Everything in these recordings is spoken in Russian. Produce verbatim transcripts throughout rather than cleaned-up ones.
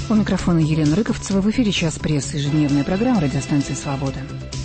У микрофона Елена Рыковцева. В эфире «Час прессы», ежедневная программа радиостанции «Свобода».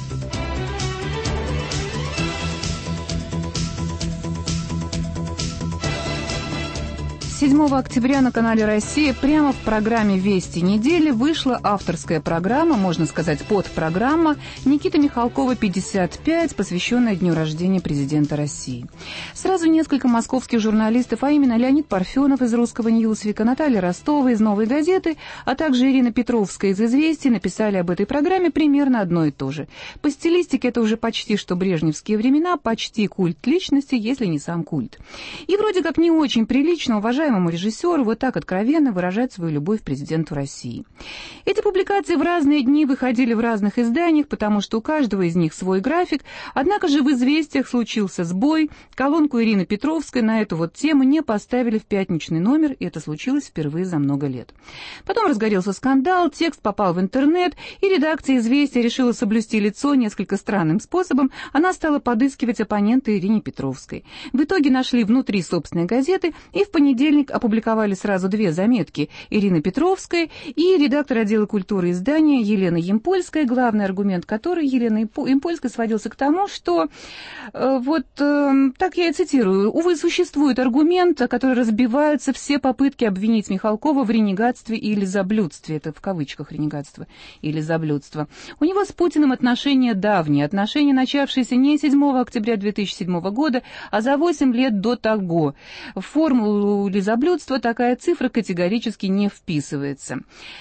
седьмого октября на канале «Россия» прямо в программе «Вести недели» вышла авторская программа, можно сказать, подпрограмма Никиты Михалкова «пятьдесят пять», посвященная дню рождения президента России. Сразу несколько московских журналистов, а именно Леонид Парфенов из «Русского Ньюсвика», Наталья Ростова из «Новой газеты», а также Ирина Петровская из «Известий» написали об этой программе примерно одно и то же. По стилистике это уже почти что брежневские времена, почти культ личности, если не сам культ. И вроде как не очень прилично, уважаемый режиссеру вот так откровенно выражать свою любовь к президенту России. Эти публикации в разные дни выходили в разных изданиях, потому что у каждого из них свой график, однако же в «Известиях» случился сбой, колонку Ирины Петровской на эту вот тему не поставили в пятничный номер, и это случилось впервые за много лет. Потом разгорелся скандал, текст попал в интернет, и редакция «Известий» решила соблюсти лицо несколько странным способом, она стала подыскивать оппонента Ирине Петровской. В итоге нашли внутри собственной газеты, и в понедельник опубликовали сразу две заметки Ирины Петровской и редактор отдела культуры издания Елена Ямпольская, главный аргумент которой Елены Ямпольской сводился к тому, что, э, вот э, так я и цитирую, «Увы, существует аргумент, который разбиваются все попытки обвинить Михалкова в ренегатстве и лизоблюдстве». Это в кавычках ренегатство и лизоблюдство. У него с Путиным отношения давние, отношения, начавшиеся не седьмого октября две тысячи седьмого года, а за восемь лет до того. В формулу лизоблюдства такая цифра категорически не вписывается.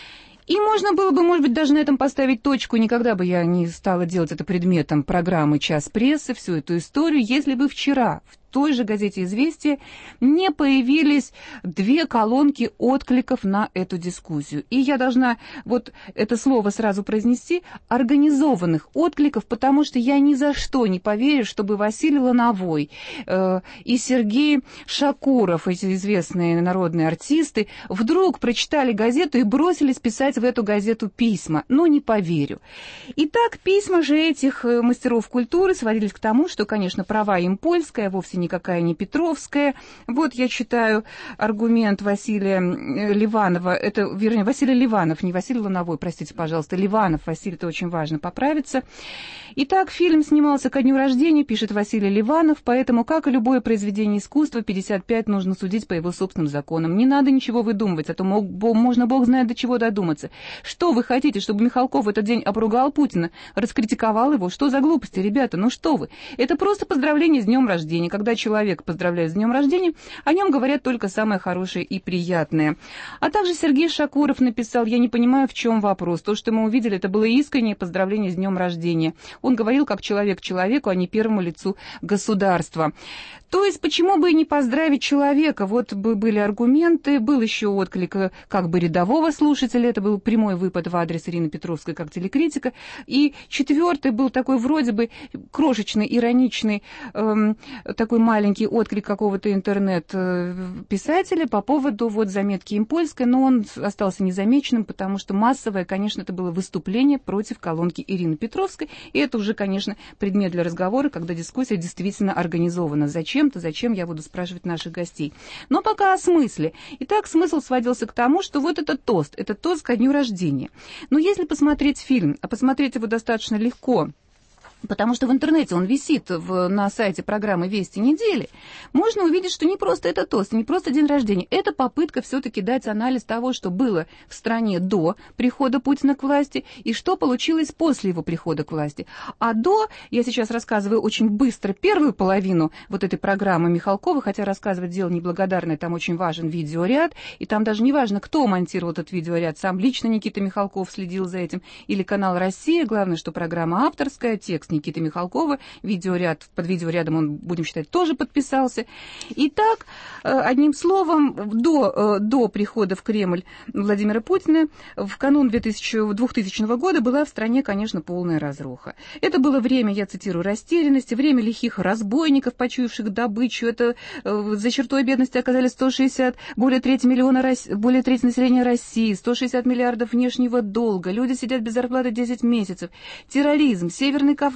И можно было бы, может быть, даже на этом поставить точку, никогда бы я не стала делать это предметом программы «Час прессы», всю эту историю, если бы вчера в той же газете «Известия» не появились две колонки откликов на эту дискуссию. И я должна вот это слово сразу произнести, организованных откликов, потому что я ни за что не поверю, чтобы Василий Лановой э, и Сергей Шакуров, эти известные народные артисты, вдруг прочитали газету и бросились писать в эту газету письма. Ну, не поверю. Итак, письма же этих мастеров культуры сводились к тому, что, конечно, права Ямпольская, вовсе не никакая не Петровская. Вот я читаю аргумент Василия Ливанова, это, вернее, Василий Ливанов, не Василий Лановой, простите, пожалуйста, Ливанов, Василий, это очень важно поправиться. Итак, фильм снимался ко дню рождения, пишет Василий Ливанов, поэтому, как и любое произведение искусства, пятьдесят пять нужно судить по его собственным законам. Не надо ничего выдумывать, а то мог, можно бог знает до чего додуматься. Что вы хотите, чтобы Михалков в этот день обругал Путина, раскритиковал его? Что за глупости, ребята, ну что вы? Это просто поздравление с днем рождения. Когда человек поздравляет с днем рождения, о нем говорят только самое хорошее и приятное. А также Сергей Шакуров написал: «Я не понимаю, в чем вопрос. То, что мы увидели, это было искреннее поздравление с днем рождения». Он говорил как человек человеку, а не первому лицу государства. То есть, почему бы и не поздравить человека? Вот бы были аргументы, был еще отклик как бы рядового слушателя, это был прямой выпад в адрес Ирины Петровской как телекритика. И четвертый был такой вроде бы крошечный, ироничный, эм, такой маленький отклик какого-то интернет-писателя по поводу вот заметки Ямпольской, но он остался незамеченным, потому что массовое, конечно, это было выступление против колонки Ирины Петровской, и это уже, конечно, предмет для разговора, когда дискуссия действительно организована. Зачем-то, зачем, я буду спрашивать наших гостей. Но пока о смысле. Итак, смысл сводился к тому, что вот этот тост, это тост ко дню рождения. Но если посмотреть фильм, а посмотреть его достаточно легко, потому что в интернете он висит в, на сайте программы «Вести недели», можно увидеть, что не просто это тост, не просто день рождения. Это попытка все-таки дать анализ того, что было в стране до прихода Путина к власти и что получилось после его прихода к власти. А до, я сейчас рассказываю очень быстро первую половину вот этой программы Михалкова, хотя рассказывать дело неблагодарное, там очень важен видеоряд, и там даже не важно, кто монтировал этот видеоряд, сам лично Никита Михалков следил за этим, или канал «Россия», главное, что программа авторская, текст Никиты Михалкова, видеоряд, под видеорядом он, будем считать, тоже подписался. Итак, одним словом, до, до прихода в Кремль Владимира Путина в канун двухтысячного года была в стране, конечно, полная разруха. Это было время, я цитирую, растерянности, время лихих разбойников, почуявших добычу. Это за чертой бедности оказались сто шестьдесят, более трети миллиона, более трети населения России, сто шестьдесят миллиардов внешнего долга, люди сидят без зарплаты десять месяцев, терроризм, Северный Кавказ,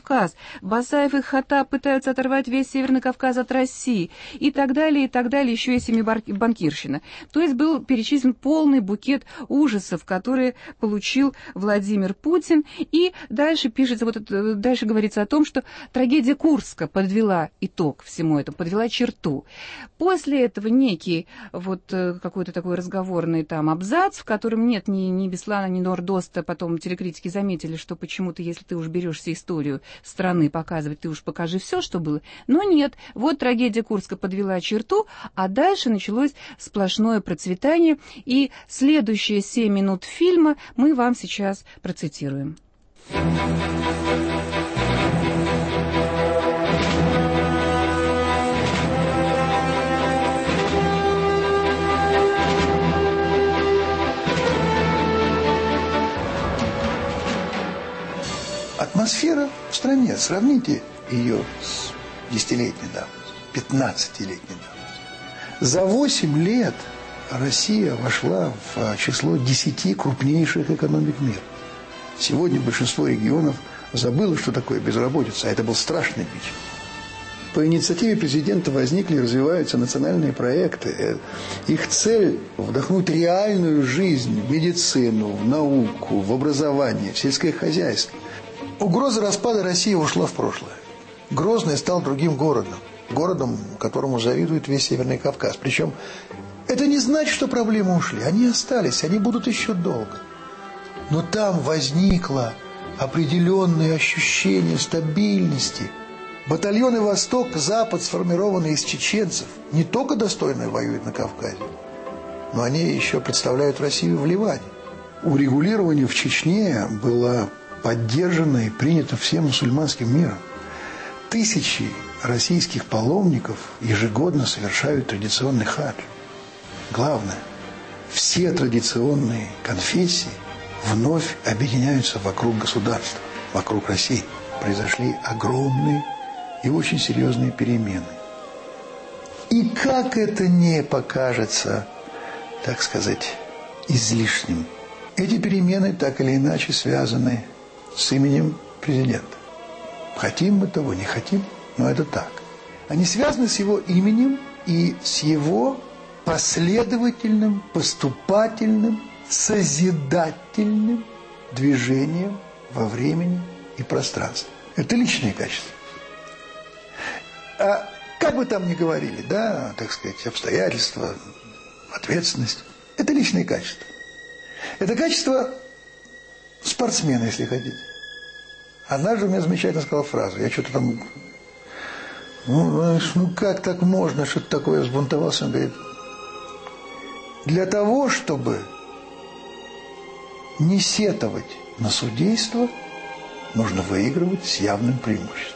Кавказ. Басаев и Хаттаб пытаются оторвать весь Северный Кавказ от России. И так далее, и так далее, еще и семибанкирщина. То есть был перечислен полный букет ужасов, которые получил Владимир Путин. И дальше пишется, вот это, дальше говорится о том, что трагедия Курска подвела итог всему этому, подвела черту. После этого некий вот какой-то такой разговорный там абзац, в котором нет ни, ни Беслана, ни Нордоста, потом телекритики заметили, что почему-то, если ты уж берешься историю страны показывать, ты уж покажи все, что было. Но нет, вот трагедия Курска подвела черту, а дальше началось сплошное процветание, и следующие семь минут фильма мы вам сейчас процитируем. Атмосфера в стране, сравните ее с десятилетней давностью, пятнадцатилетней давностью. За восемь лет Россия вошла в число десяти крупнейших экономик мира. Сегодня большинство регионов забыло, что такое безработица, а это был страшный бич. По инициативе президента возникли и развиваются национальные проекты. Их цель – вдохнуть реальную жизнь в медицину, в науку, в образование, в сельское хозяйство. Угроза распада России ушла в прошлое. Грозный стал другим городом. Городом, которому завидует весь Северный Кавказ. Причем это не значит, что проблемы ушли. Они остались, они будут еще долго. Но там возникло определенное ощущение стабильности. Батальоны «Восток», «Запад», сформированные из чеченцев, не только достойно воюют на Кавказе, но они еще представляют Россию в Ливане. Урегулирование в Чечне было поддержано и принято всем мусульманским миром. Тысячи российских паломников ежегодно совершают традиционный хадж. Главное, все традиционные конфессии вновь объединяются вокруг государства, вокруг России. Произошли огромные и очень серьезные перемены. И как это не покажется, так сказать, излишним, эти перемены так или иначе связаны с именем президента. Хотим мы того, не хотим, но это так. Они связаны с его именем и с его последовательным, поступательным, созидательным движением во времени и пространстве. Это личные качества. А как бы там ни говорили, да, так сказать, обстоятельства, ответственность, это личные качества. Это качество спортсмена, если хотите. Однажды у меня замечательно сказала фразу. Я что-то там... Ну, знаешь, ну как так можно? Что-то такое, взбунтовался. Он говорит, для того, чтобы не сетовать на судейство, нужно выигрывать с явным преимуществом.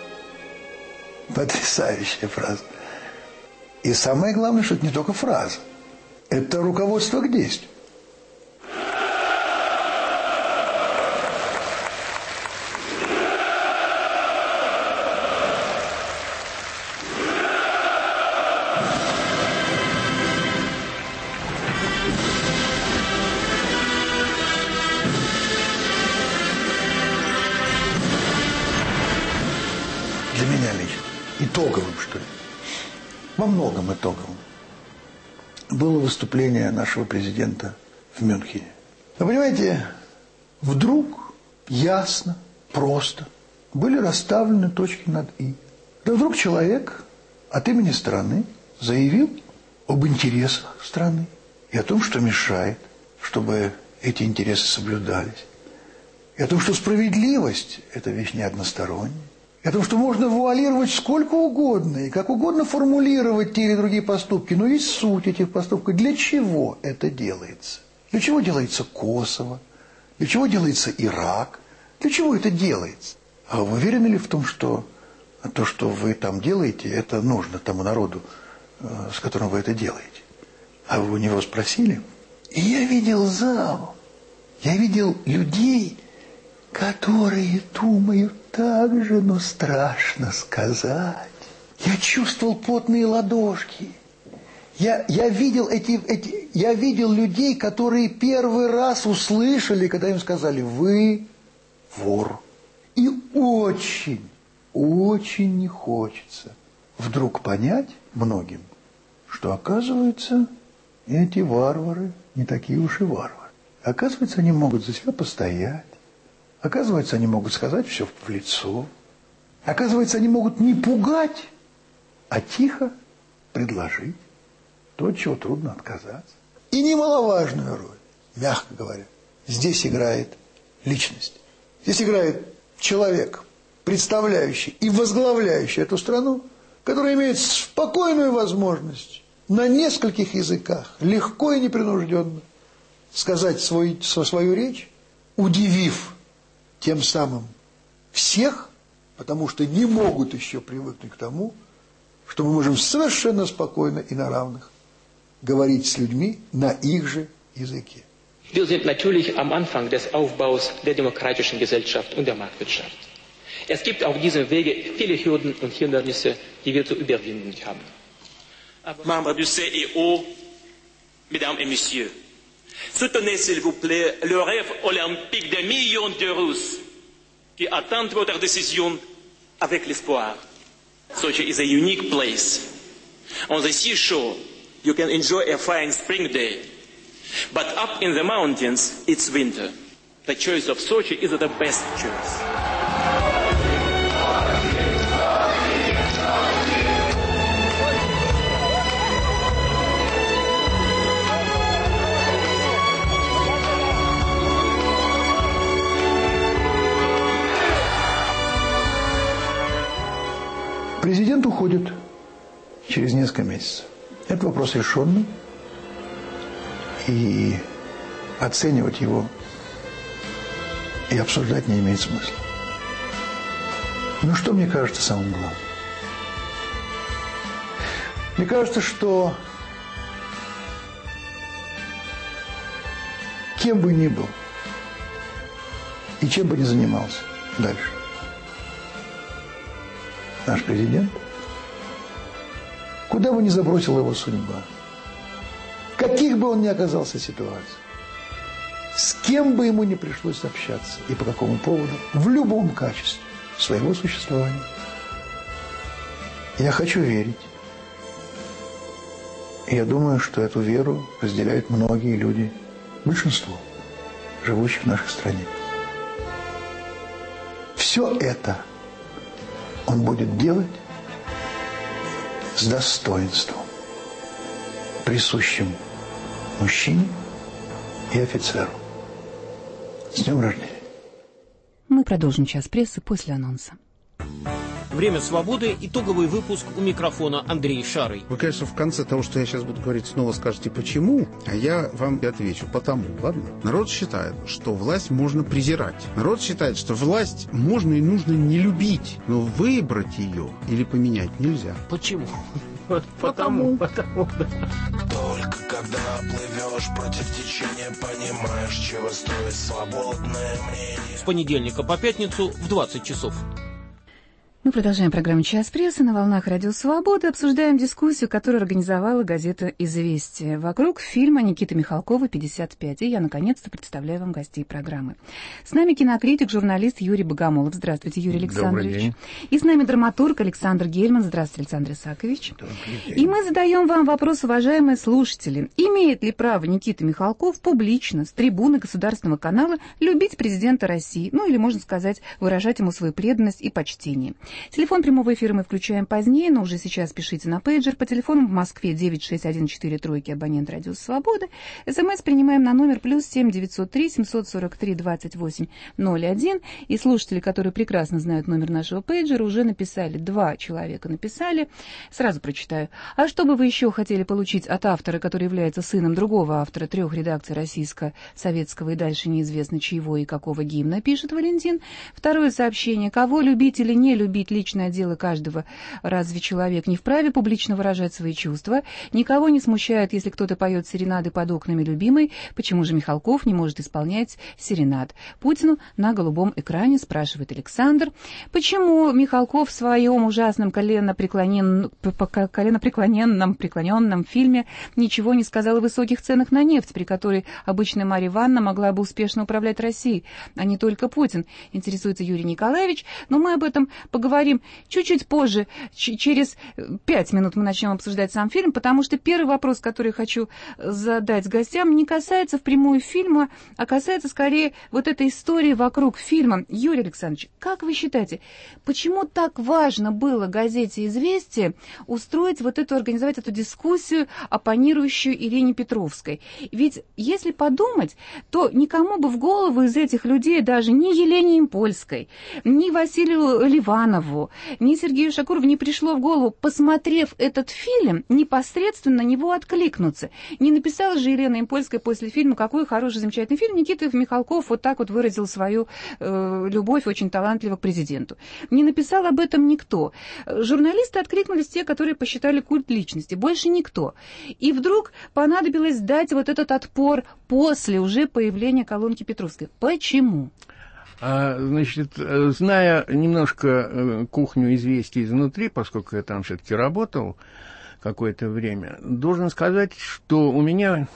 Потрясающая фраза. И самое главное, что это не только фраза. Это руководство к действию. Итоговым, что ли? Во многом итоговым было выступление нашего президента в Мюнхене. Вы понимаете, вдруг ясно, просто были расставлены точки над «и». Да вдруг человек от имени страны заявил об интересах страны и о том, что мешает, чтобы эти интересы соблюдались. И о том, что справедливость – это вещь не односторонняя. И о том, что можно вуалировать сколько угодно и как угодно формулировать те или другие поступки. Но есть суть этих поступков. Для чего это делается? Для чего делается Косово? Для чего делается Ирак? Для чего это делается? А вы уверены ли в том, что то, что вы там делаете, это нужно тому народу, с которым вы это делаете? А вы у него спросили? И я видел зал. Я видел людей, которые думают так же, но страшно сказать. Я чувствовал потные ладошки. Я, я, видел эти, эти, я видел людей, которые первый раз услышали, когда им сказали: вы вор. И очень, очень не хочется вдруг понять многим, что, оказывается, эти варвары не такие уж и варвары. Оказывается, они могут за себя постоять. Оказывается, они могут сказать все в лицо. Оказывается, они могут не пугать, а тихо предложить то, от чего трудно отказаться. И немаловажную роль, мягко говоря, здесь играет личность. Здесь играет человек, представляющий и возглавляющий эту страну, который имеет спокойную возможность на нескольких языках, легко и непринужденно сказать свой, свою речь, удивив тем самым всех, потому что не могут еще привыкнуть к тому, что мы можем совершенно спокойно и на равных говорить с людьми на их же языке. Wir sind natürlich am Anfang des Aufbaus der demokratischen Gesellschaft und der Marktwirtschaft. Es gibt auf diesem Wege viele Hürden und Hindernisse, die wir zu überwinden haben. Membres du C E O, Mesdames et Messieurs, soutenez s'il vous plaît le rêve olympique des millions de Russes qui attendent votre décision avec l'espoir. Sochi is a unique place. On the seashore, you can enjoy a fine spring day. But up in the mountains, it's winter. The choice of Sochi is the best choice. Президент уходит через несколько месяцев. Это вопрос решенный. И оценивать его и обсуждать не имеет смысла. Но что мне кажется самым главным? Мне кажется, что кем бы ни был и чем бы ни занимался дальше наш президент, куда бы ни забросила его судьба, каких бы он ни оказался ситуациях, с кем бы ему ни пришлось общаться и по какому поводу, в любом качестве своего существования, я хочу верить. И я думаю, что эту веру разделяют многие люди, большинство живущих в нашей стране. Все это он будет делать с достоинством, присущим мужчине и офицеру. С днем рождения. Мы продолжим час прессы после анонса. Время свободы. Итоговый выпуск, у микрофона Андрей Шарый. Вы, конечно, в конце того, что я сейчас буду говорить, снова скажете «почему?», а я вам отвечу «потому». Ладно? Народ считает, что власть можно презирать. Народ считает, что власть можно и нужно не любить, но выбрать ее или поменять нельзя. Почему? Потому. Потому, да. Только когда плывешь против течения, понимаешь, чего стоит свободное мнение. С понедельника по пятницу в двадцать часов. Мы продолжаем программу «Час прессы» на волнах Радио Свободы. Обсуждаем дискуссию, которую организовала газета «Известия» вокруг фильма Никиты Михалкова «пятьдесят пять». И я, наконец-то, представляю вам гостей программы. С нами кинокритик, журналист Юрий Богомолов. Здравствуйте, Юрий Александрович. Добрый день. И с нами драматург Александр Гельман. Здравствуйте, Александр Исаакович. И мы задаем вам вопрос, уважаемые слушатели. Имеет ли право Никита Михалков публично с трибуны государственного канала любить президента России? Ну, или, можно сказать, выражать ему свою преданность и почтение. Телефон прямого эфира мы включаем позднее, но уже сейчас пишите на пейджер по телефону в Москве девять шесть один четыре тройки, абонент Радио Свободы. СМС принимаем на номер плюс семь девятьсот три семьсот сорок три двадцать восемь ноль один. И слушатели, которые прекрасно знают номер нашего пейджера, уже написали, два человека написали. Сразу прочитаю. А что бы вы еще хотели получить от автора, который является сыном другого автора трех редакций российско-советского и дальше неизвестно чьего и какого гимна, пишет Валентин. Второе сообщение. Кого любить или не любить ведь личное дело каждого. Разве человек не вправе публично выражать свои чувства? Никого не смущает, если кто-то поет серенады под окнами любимой. Почему же Михалков не может исполнять серенад? Путину на голубом экране спрашивает Александр. Почему Михалков в своем ужасном коленопреклонен... коленопреклоненном преклоненном фильме ничего не сказал о высоких ценах на нефть, при которой обычная Марья Ивановна могла бы успешно управлять Россией, а не только Путин? Интересуется Юрий Николаевич. Но мы об этом поговорим чуть-чуть позже. Ч- через пять минут мы начнем обсуждать сам фильм, потому что первый вопрос, который я хочу задать гостям, не касается впрямую фильма, а касается скорее вот этой истории вокруг фильма. Юрий Александрович, как вы считаете, почему так важно было газете «Известия» устроить вот эту, организовать эту дискуссию, оппонирующую Ирине Петровской? Ведь, если подумать, то никому бы в голову из этих людей, даже ни Елене Импольской, ни Василию Ливанову, ни Сергею Шакурову не пришло в голову, посмотрев этот фильм, непосредственно на него откликнуться. Не написала же Елена Импольская после фильма: какой хороший, замечательный фильм, Никита Михалков вот так вот выразил свою э, любовь очень талантливо к президенту. Не написал об этом никто. Журналисты откликнулись, те, которые посчитали культ личности, больше никто. И вдруг понадобилось дать вот этот отпор после уже появления колонки Петровской. Почему? А, значит, зная немножко кухню «Известий» изнутри, поскольку я там все-таки работал какое-то время, должен сказать, что у меня,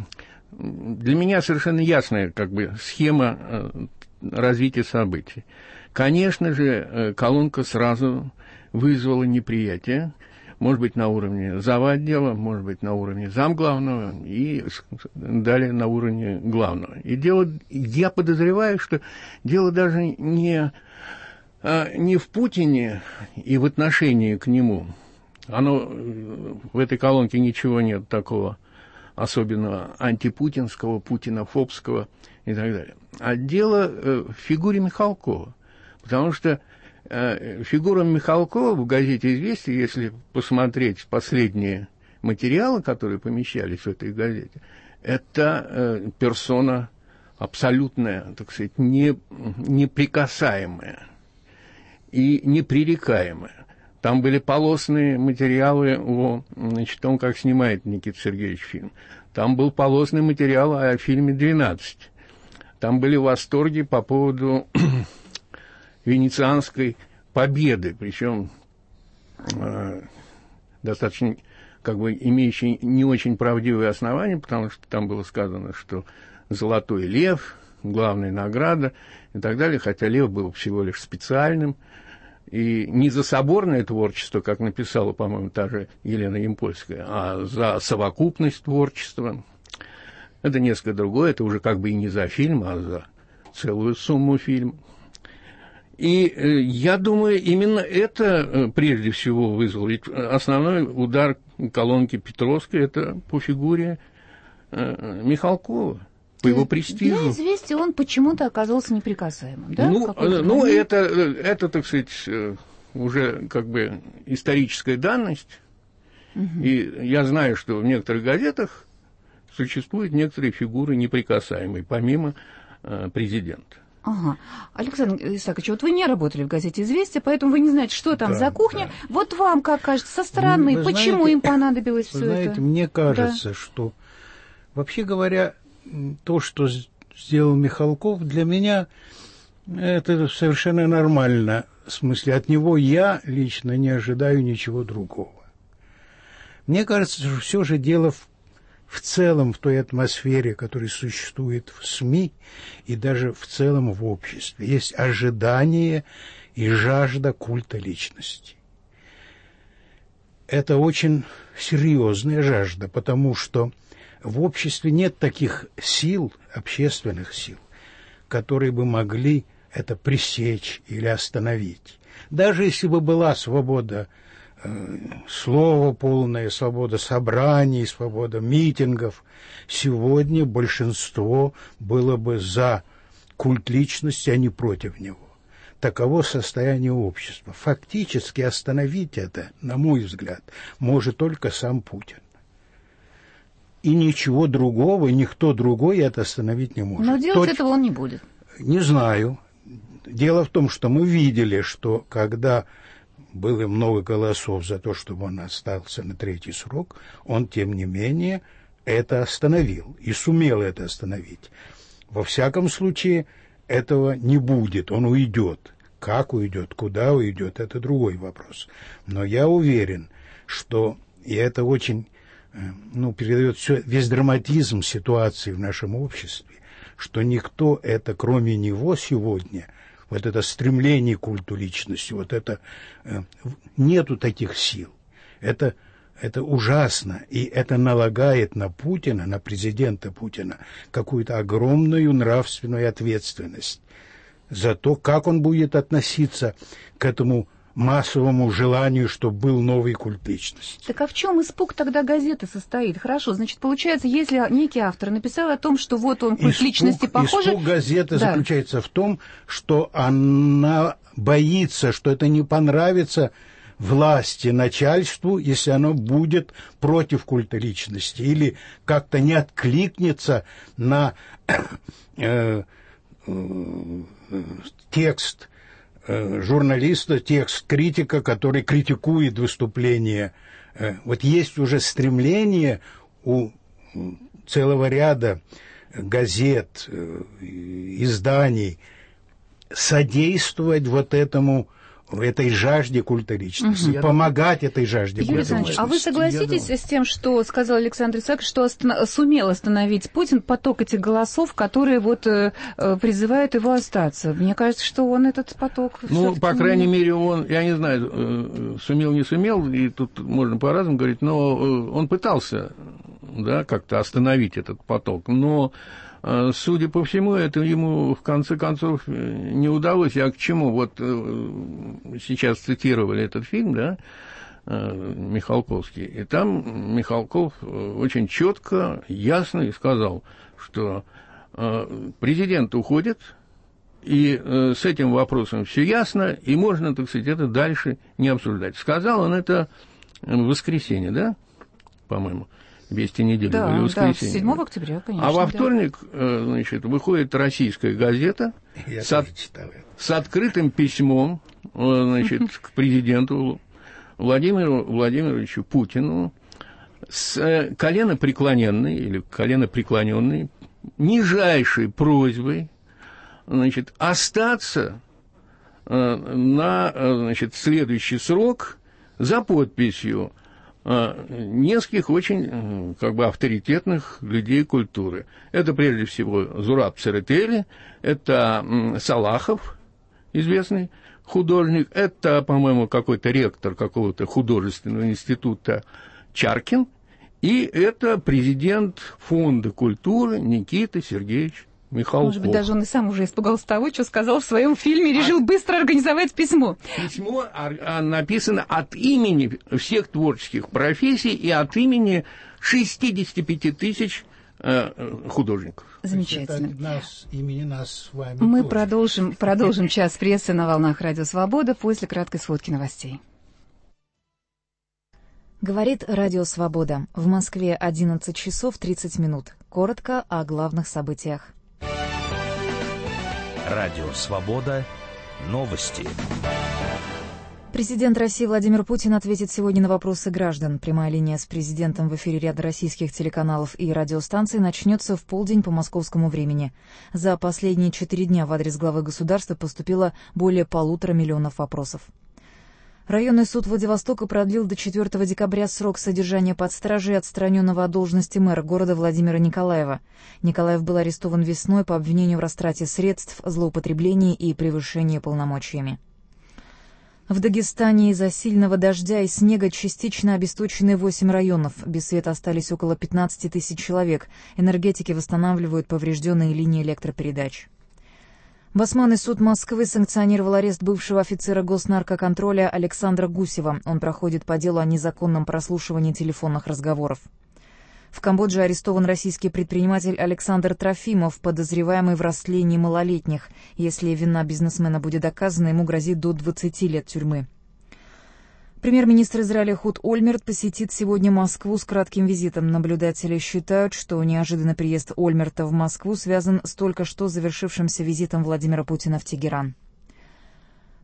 для меня совершенно ясная как бы схема развития событий. Конечно же, колонка сразу вызвала неприятие, может быть, на уровне зава. отдела, может быть, на уровне замглавного и далее на уровне главного. И дело, я подозреваю, что дело даже не, не в Путине и в отношении к нему. Оно, в этой колонке ничего нет такого особенного антипутинского, путинофобского и так далее. А дело в фигуре Михалкова. Потому что фигура Михалкова в газете «Известия», если посмотреть последние материалы, которые помещались в этой газете, это персона абсолютная, так сказать, не, неприкасаемая и непререкаемая. Там были полосные материалы о, значит, том, как снимает Никита Сергеевич фильм. Там был полосный материал о фильме «двенадцать». Там были восторги по поводу венецианской победы, причем э, достаточно, как бы, имеющей не очень правдивые основания, потому что там было сказано, что «Золотой лев», главная награда и так далее, хотя лев был всего лишь специальным, и не за соборное творчество, как написала, по-моему, та же Елена Импольская, а за совокупность творчества. Это несколько другое, это уже как бы и не за фильм, а за целую сумму фильма. И э, я думаю, именно это э, прежде всего вызвало. Ведь основной удар колонки Петровской — это по фигуре э, Михалкова, по его престижу. Для «Известия» он почему-то оказался неприкасаемым, да? Ну, э, ну это, это, так сказать, э, уже как бы историческая данность. Угу. И я знаю, что в некоторых газетах существуют некоторые фигуры неприкасаемые, помимо э, президента. Ага. Александр Исаакович, вот вы не работали в газете «Известия», поэтому вы не знаете, что там да, за кухня. Да. Вот вам, как кажется, со стороны, вы почему знаете, им понадобилось все это? Знаете, мне кажется, да. что, вообще говоря, то, что сделал Михалков, для меня это совершенно нормально. В смысле, от него я лично не ожидаю ничего другого. Мне кажется, что все же дело в в целом в той атмосфере, которая существует в СМИ и даже в целом в обществе. Есть ожидание и жажда культа личности. Это очень серьезная жажда, потому что в обществе нет таких сил, общественных сил, которые бы могли это пресечь или остановить. Даже если бы была свобода слово полное, свобода собраний, свобода митингов, сегодня большинство было бы за культ личности, а не против него. Таково состояние общества. Фактически остановить это, на мой взгляд, может только сам Путин. И ничего другого, никто другой это остановить не может. Но делать Точ... этого он не будет. Не знаю. Дело в том, что мы видели, что когда было много голосов за то, чтобы он остался на третий срок, он, тем не менее, это остановил и сумел это остановить. Во всяком случае, этого не будет, он уйдет. Как уйдет, куда уйдет, это другой вопрос. Но я уверен, что, и это очень, ну, передает все, весь драматизм ситуации в нашем обществе, что никто это, кроме него сегодня, вот это стремление к культу личности, вот это, нету таких сил. Это, это ужасно, и это налагает на Путина, на президента Путина, какую-то огромную нравственную ответственность за то, как он будет относиться к этому массовому желанию, чтобы был новый культ личности. Так а в чем испуг тогда газеты состоит? Хорошо, значит, получается, если некий автор написал о том, что вот он культ испуг, личности похож... Испуг газеты да. заключается в том, что она боится, что это не понравится власти, начальству, если оно будет против культа личности или как-то не откликнется на э, э, текст журналиста, текст критика, который критикует выступление. Вот есть уже стремление у целого ряда газет, изданий содействовать вот этому, этой жажде культа личности, угу. помогать этой жажде Юрий культа Александрович, личности. а вы согласитесь с тем, что сказал Александр Исаакович, что останов... сумел остановить Путин поток этих голосов, которые вот э, призывают его остаться? Мне кажется, что он этот поток... Ну, по крайней мере, он, я не знаю, э, сумел, не сумел, и тут можно по-разному говорить, но э, он пытался, да, как-то остановить этот поток, но... Судя по всему, это ему, в конце концов, не удалось. А к чему? Вот сейчас цитировали этот фильм, да, Михалковский, и там Михалков очень четко, ясно и сказал, что президент уходит, и с этим вопросом все ясно, и можно, так сказать, это дальше не обсуждать. Сказал он это в воскресенье, да, по-моему? Вести недели да, были в воскресенье. Да, седьмого октября, конечно. А во вторник, да. значит, выходит российская газета с, от, с открытым письмом, значит, к президенту Владимиру Владимировичу Путину с коленопреклоненной или коленопреклоненной нижайшей просьбой, значит, остаться на, значит, следующий срок за подписью нескольких очень, как бы, авторитетных людей культуры. Это, прежде всего, Зураб Церетели, это Салахов, известный художник, это, по-моему, какой-то ректор какого-то художественного института Чаркин, и это президент Фонда культуры Никита Сергеевич Михалков. Может быть, даже он и сам уже испугался того, что сказал в своем фильме, и решил а... быстро организовать письмо. Письмо написано от имени всех творческих профессий и от имени шестьдесят пять тысяч художников. Замечательно. Нас, имени нас с вами Мы тоже. продолжим, продолжим час прессы на волнах Радио Свобода после краткой сводки новостей. Говорит Радио Свобода. В Москве одиннадцать часов тридцать минут. Коротко о главных событиях. Радио Свобода. Новости. Президент России Владимир Путин ответит сегодня на вопросы граждан. Прямая линия с президентом в эфире ряда российских телеканалов и радиостанций начнется в полдень по московскому времени. За последние четыре дня в адрес главы государства поступило более полутора миллионов вопросов. Районный суд Владивостока продлил до четвёртого декабря срок содержания под стражей отстраненного от должности мэра города Владимира Николаева. Николаев был арестован весной по обвинению в растрате средств, злоупотреблении и превышении полномочиями. В Дагестане из-за сильного дождя и снега частично обесточены восемь районов. Без света остались около пятнадцати тысяч человек. Энергетики восстанавливают поврежденные линии электропередач. Басманный суд Москвы санкционировал арест бывшего офицера госнаркоконтроля Александра Гусева. Он проходит по делу о незаконном прослушивании телефонных разговоров. В Камбодже арестован российский предприниматель Александр Трофимов, подозреваемый в растлении малолетних. Если вина бизнесмена будет доказана, ему грозит до двадцати лет тюрьмы. Премьер-министр Израиля Эхуд Ольмерт посетит сегодня Москву с кратким визитом. Наблюдатели считают, что неожиданный приезд Ольмерта в Москву связан с только что завершившимся визитом Владимира Путина в Тегеран.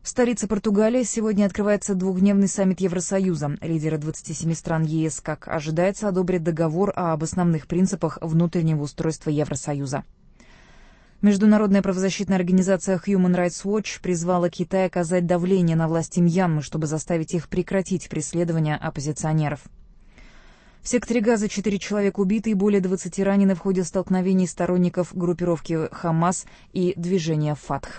В столице Португалии сегодня открывается двухдневный саммит Евросоюза. Лидеры двадцати семи стран ЕС, как ожидается, одобрят договор об основных принципах внутреннего устройства Евросоюза. Международная правозащитная организация Human Rights Watch призвала Китай оказать давление на власти Мьянмы, чтобы заставить их прекратить преследование оппозиционеров. В секторе Газа четыре человека убиты и более двадцати ранены в ходе столкновений сторонников группировки Хамас и движения Фатх.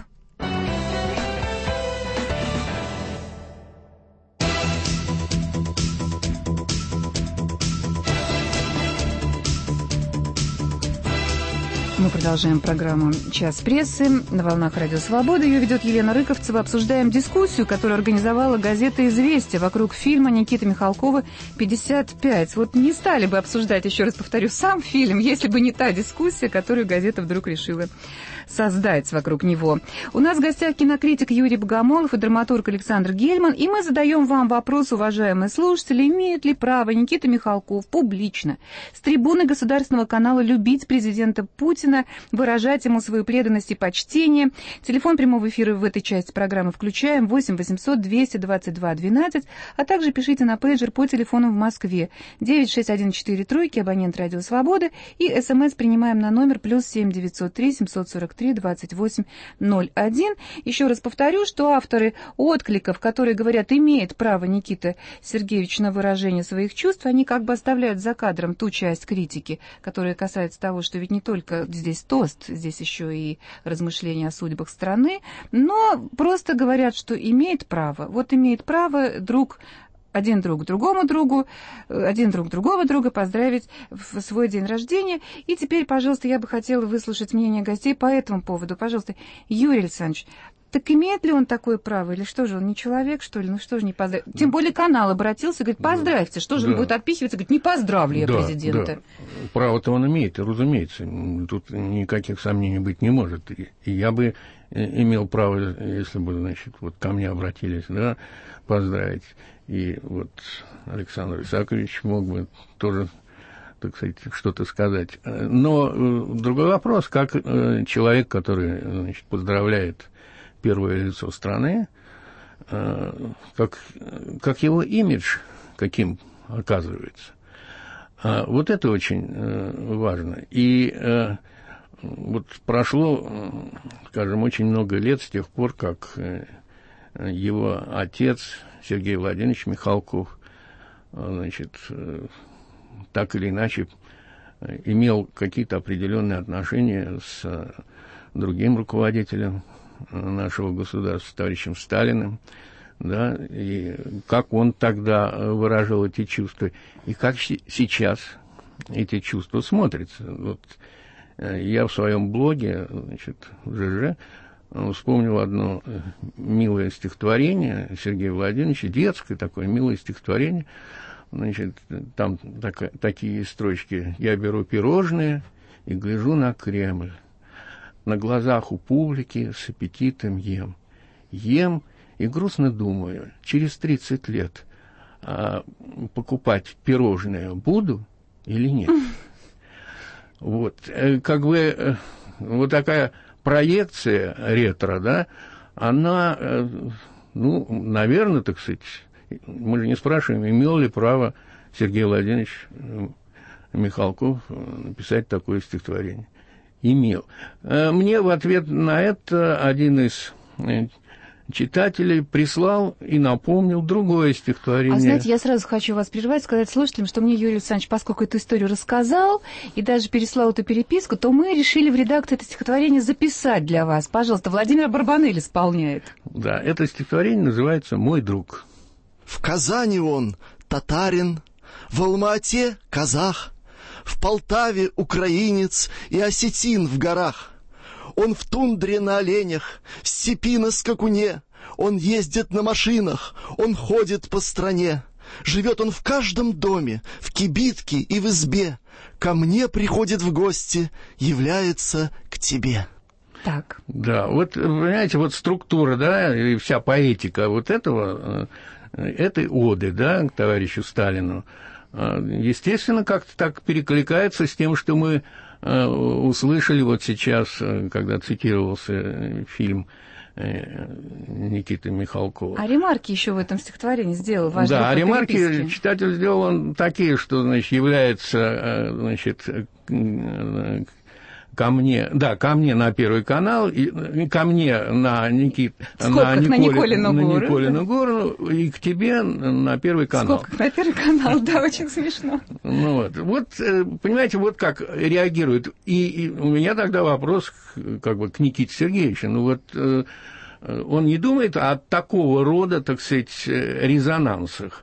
Мы продолжаем программу «Час прессы» на волнах Радио Свобода. Ее ведет Елена Рыковцева. Обсуждаем дискуссию, которую организовала газета «Известия» вокруг фильма Никиты Михалкова «пятьдесят пять». Вот не стали бы обсуждать, еще раз повторю, сам фильм, если бы не та дискуссия, которую газета вдруг решила создать вокруг него. У нас в гостях кинокритик Юрий Богомолов и драматург Александр Гельман. И мы задаем вам вопрос, уважаемые слушатели, имеет ли право Никита Михалков публично с трибуны государственного канала любить президента Путина, выражать ему свою преданность и почтение. Телефон прямого эфира в этой части программы включаем восемь восемьсот двести двадцать два двенадцать, а также пишите на пейджер по телефону в Москве девять шесть один четыре тройки, абонент Радио Свобода, и СМС принимаем на номер плюс семь девятьсот три семьсот сорок три двадцать восемь ноль один. Еще раз повторю, что авторы откликов, которые говорят, имеет право Никита Сергеевич на выражение своих чувств, они как бы оставляют за кадром ту часть критики, которая касается того, что ведь не только здесь тост, здесь еще и размышления о судьбах страны, но просто говорят, что имеет право. Вот имеет право друг один друг другому другу, один друг другого друга поздравить в свой день рождения. И теперь, пожалуйста, я бы хотела выслушать мнение гостей по этому поводу. Пожалуйста, Юрий Александрович, так имеет ли он такое право? Или что же, он не человек, что ли? Ну что же не поздравить? Тем более канал обратился, говорит, поздравьте. Что же да. он будет отпихиваться? Говорит, не поздравлю я да, президента. Да. Право-то он имеет, разумеется. Тут никаких сомнений быть не может. И я бы имел право, если бы, значит, вот ко мне обратились, да, поздравить. И вот Александр Исаакович мог бы тоже, так сказать, что-то сказать. Но другой вопрос, как человек, который, значит, поздравляет первое лицо страны, как, как его имидж, каким оказывается. Вот это очень важно. И вот прошло, скажем, очень много лет с тех пор, как его отец Сергей Владимирович Михалков, значит, так или иначе имел какие-то определенные отношения с другим руководителем нашего государства, товарищем Сталиным, да, и как он тогда выражал эти чувства, и как сейчас эти чувства смотрятся. Вот я в своем блоге, значит, в ЖЖ, вспомнил одно милое стихотворение Сергея Владимировича, детское такое милое стихотворение. Значит, там так, такие строчки: «Я беру пирожные и гляжу на Кремль. На глазах у публики с аппетитом ем. Ем и грустно думаю, через тридцать лет а, покупать пирожные буду или нет?» Вот, как бы вот такая проекция ретро, да, она, ну, наверное, так сказать, мы же не спрашиваем, имел ли право Сергей Владимирович Михалков написать такое стихотворение. Имел. Мне в ответ на это один из читателей прислал и напомнил другое стихотворение. А знаете, я сразу хочу вас прервать, сказать слушателям, что мне Юрий Александрович, поскольку эту историю рассказал и даже переслал эту переписку, то мы решили в редакции это стихотворение записать для вас. Пожалуйста, Владимир Барбанель исполняет. Да, это стихотворение называется «Мой друг». В Казани он татарин, в Алма-Ате казах, в Полтаве украинец и осетин в горах. Он в тундре на оленях, в степи на скакуне, он ездит на машинах, он ходит по стране. Живет он в каждом доме, в кибитке и в избе. Ко мне приходит в гости, является к тебе. Так. Да, вот, понимаете, вот структура, да, и вся поэтика вот этого, этой оды, да, к товарищу Сталину, естественно, как-то так перекликается с тем, что мы услышали вот сейчас, когда цитировался фильм Никиты Михалкова. А ремарки еще в этом стихотворении сделал важный. Да, а ремарки переписки. Читатель сделал он такие, что, значит, является, значит, ко мне, да, ко мне на Первый канал, и ко мне на, Никит, на, Николи, на Николину на гору, Николину гору, и к тебе на Первый канал. В скобках на Первый канал, да, очень смешно. Ну, вот, вот, понимаете, вот как реагируют. И, и у меня тогда вопрос как бы к Никите Сергеевичу. Ну, вот он не думает о такого рода, так сказать, резонансах.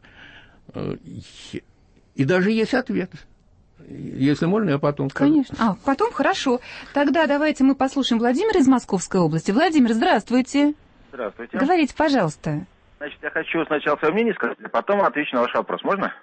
И даже есть ответ. Если можно, я потом скажу. Конечно. А, потом? Хорошо. Тогда давайте мы послушаем Владимира из Московской области. Владимир, здравствуйте. Здравствуйте. Говорите, пожалуйста. Значит, я хочу сначала свое мнение сказать, а потом отвечу на ваш вопрос. Можно?